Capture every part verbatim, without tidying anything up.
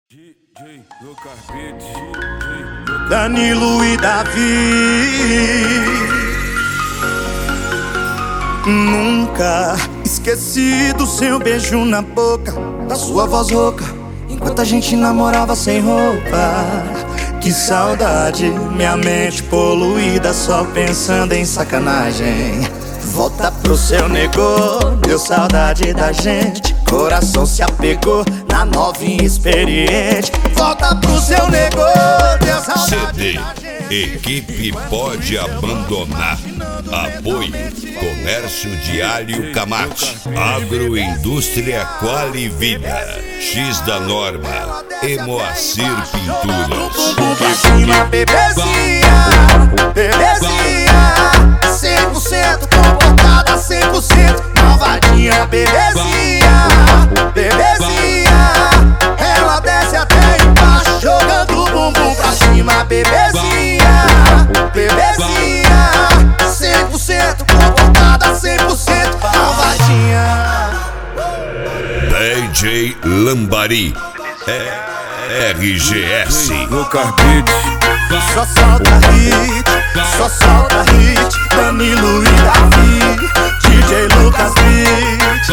D J Lucas Beats, D J Danilo e Davi. Nunca esqueci do seu beijo na boca, da sua voz rouca, enquanto a gente namorava sem roupa. Que saudade, minha mente poluída, só pensando em sacanagem. Volta pro seu negô, deu saudade da gente. Coração se apegou na novinha experiente. Volta pro seu negô, deu saudade C D da gente. Equipe pode abandonar. Apoio Comércio Diário Camate, Agroindústria Qualivida, X da Norma e Moacir Pinturas. Pra cima, bebezinha, bebezinha, cem por cento comportada, cem por cento malvadinha, bebezinha, bebezinha. Ela desce até embaixo, jogando o bumbum pra cima, bebezinha, bebezinha, cem por cento comportada, cem por cento malvadinha. D J Lambari, é R G S. Lucas Beats. Só solta hit, só solta hit. Danilo e Davi, D J Lucas Beats.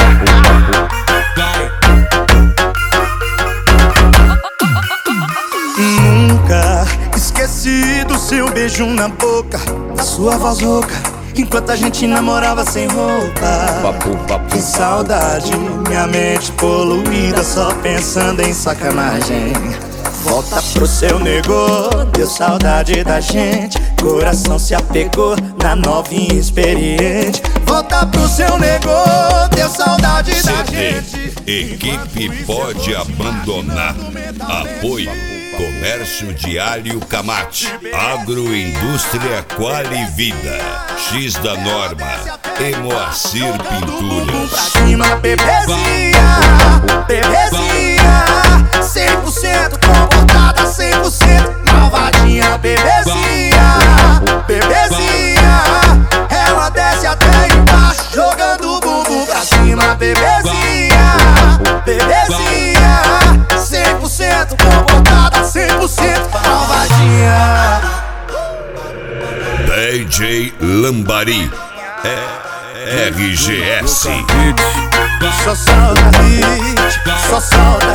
Nunca esqueci do seu beijo na boca, da sua voz rouca, enquanto a gente namorava sem roupa. Que saudade, minha mente poluída, só pensando em sacanagem. Volta pro seu negô, deu saudade da gente. Coração se apegou na novinha experiente. Volta pro seu negô, deu saudade da C D gente. Equipe pode abandonar. Apoio Comércio Diário Camate, Agroindústria Qualivida, X da Norma e Moacir Pinturas. Pra cima, bebezinha, bebezinha, cem por cento comportada, cem por cento malvadinha, bebezinha, bebezinha. Ela desce até embaixo, jogando o bumbum pra cima, bebezinha, bebezinha, cem por cento comportada, cem por cento malvadinha. D J Lambari, é R G S. Lucas Beats. Só solta hit, só solta